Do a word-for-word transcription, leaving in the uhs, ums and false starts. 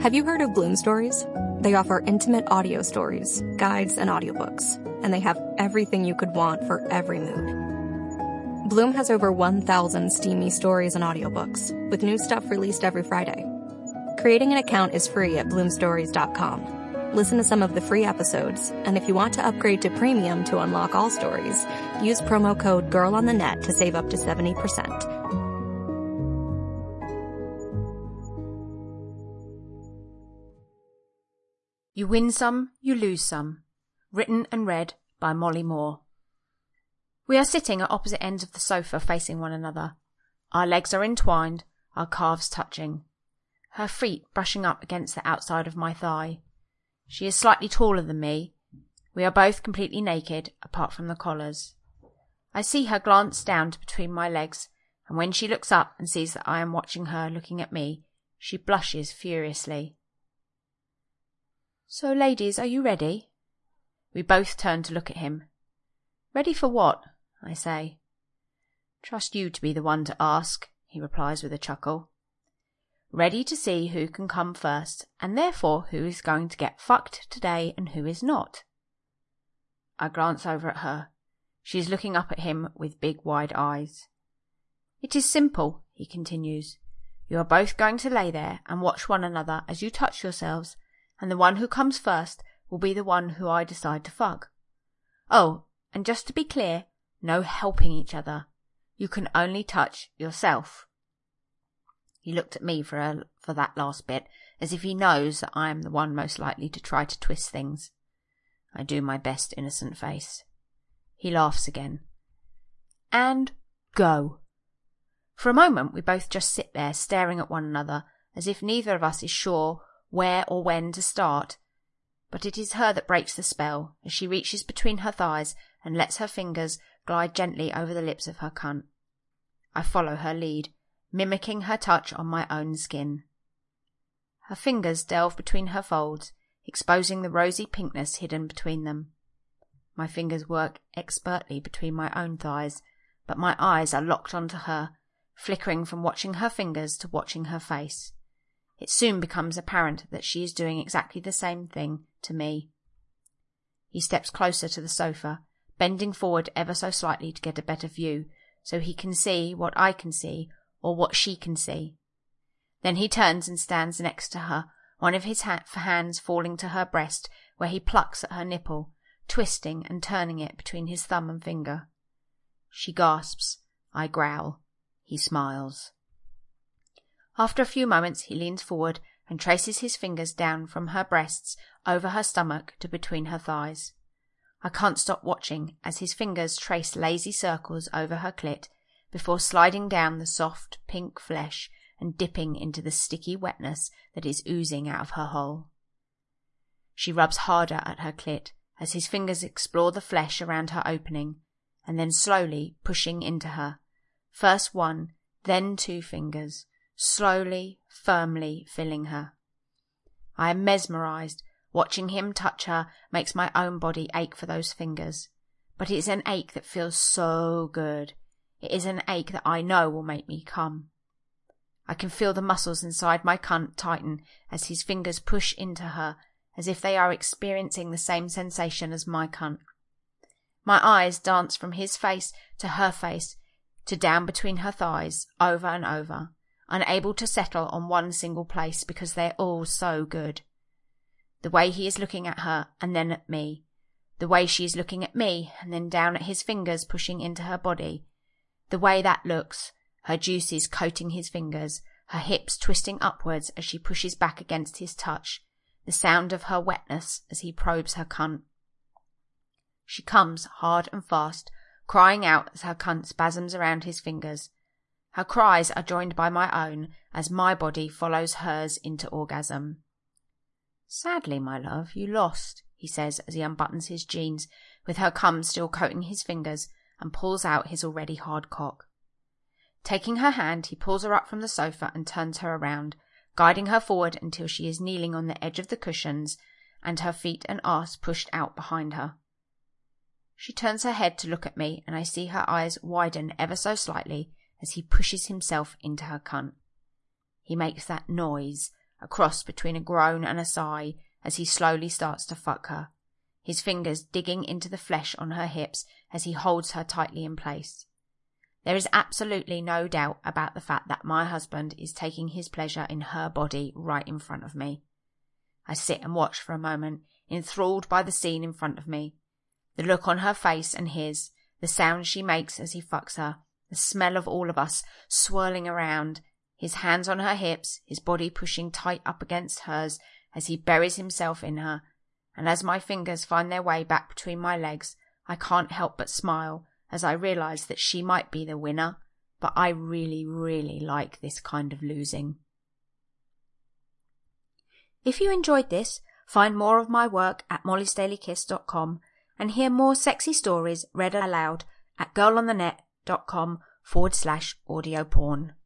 Have you heard of Bloom Stories? They offer intimate audio stories, guides, and audiobooks, and they have everything you could want for every mood. Bloom has over one thousand steamy stories and audiobooks, with new stuff released every Friday. Creating an account is free at bloom stories dot com. Listen to some of the free episodes, and if you want to upgrade to premium to unlock all stories, use promo code GIRLONTHENET to save up to seventy percent. You Win Some, You Lose Some. Written and read by Molly Moore. We are sitting at opposite ends of the sofa facing one another. Our legs are entwined, our calves touching. Her feet brushing up against the outside of my thigh. She is slightly taller than me. We are both completely naked, apart from the collars. I see her glance down to between my legs, and when she looks up and sees that I am watching her looking at me, she blushes furiously. So, ladies, are you ready? We both turn to look at him. Ready for what? I say. Trust you to be the one to ask, he replies with a chuckle. Ready to see who can come first, and therefore who is going to get fucked today and who is not. I glance over at her. She is looking up at him with big wide eyes. It is simple, he continues. You are both going to lay there and watch one another as you touch yourselves, and the one who comes first will be the one who I decide to fuck. Oh, and just to be clear, no helping each other. You can only touch yourself. He looked at me for a, for that last bit, as if he knows that I am the one most likely to try to twist things. I do my best innocent face. He laughs again. And go. For a moment we both just sit there staring at one another, as if neither of us is sure where or when to start. But it is her that breaks the spell, as she reaches between her thighs and lets her fingers glide gently over the lips of her cunt. I follow her lead, mimicking her touch on my own skin. Her fingers delve between her folds, exposing the rosy pinkness hidden between them. My fingers work expertly between my own thighs, but my eyes are locked onto her, flickering from watching her fingers to watching her face. It soon becomes apparent that she is doing exactly the same thing to me. He steps closer to the sofa, bending forward ever so slightly to get a better view, so he can see what I can see, or what she can see. Then he turns and stands next to her, one of his ha- hands falling to her breast, where he plucks at her nipple, twisting and turning it between his thumb and finger. She gasps. I growl. He smiles. After a few moments he leans forward and traces his fingers down from her breasts over her stomach to between her thighs. I can't stop watching as his fingers trace lazy circles over her clit before sliding down the soft pink flesh and dipping into the sticky wetness that is oozing out of her hole. She rubs harder at her clit as his fingers explore the flesh around her opening, and then slowly pushing into her, first one, then two fingers, slowly, firmly filling her. I am mesmerized. Watching him touch her makes my own body ache for those fingers, but it is an ache that feels so good. It is an ache that I know will make me come. I can feel the muscles inside my cunt tighten as his fingers push into her, as if they are experiencing the same sensation as my cunt. My eyes dance from his face to her face, to down between her thighs, over and over, unable to settle on one single place because they're all so good. The way he is looking at her and then at me, the way she is looking at me and then down at his fingers pushing into her body, the way that looks, her juices coating his fingers, her hips twisting upwards as she pushes back against his touch, the sound of her wetness as he probes her cunt. She comes hard and fast, crying out as her cunt spasms around his fingers. Her cries are joined by my own as my body follows hers into orgasm. Sadly, my love, you lost, he says as he unbuttons his jeans, with her cum still coating his fingers, and pulls out his already hard cock. Taking her hand, he pulls her up from the sofa and turns her around, guiding her forward until she is kneeling on the edge of the cushions and her feet and arse pushed out behind her. She turns her head to look at me, and I see her eyes widen ever so slightly as he pushes himself into her cunt. He makes that noise, a cross between a groan and a sigh as he slowly starts to fuck her, his fingers digging into the flesh on her hips as he holds her tightly in place. There is absolutely no doubt about the fact that my husband is taking his pleasure in her body right in front of me. I sit and watch for a moment, enthralled by the scene in front of me. The look on her face and his, the sound she makes as he fucks her, the smell of all of us swirling around, his hands on her hips, his body pushing tight up against hers as he buries himself in her, and as my fingers find their way back between my legs, I can't help but smile as I realise that she might be the winner, but I really, really like this kind of losing. If you enjoyed this, find more of my work at mollys daily kiss dot com and hear more sexy stories read aloud at girlonthenet.com forward slash audio porn.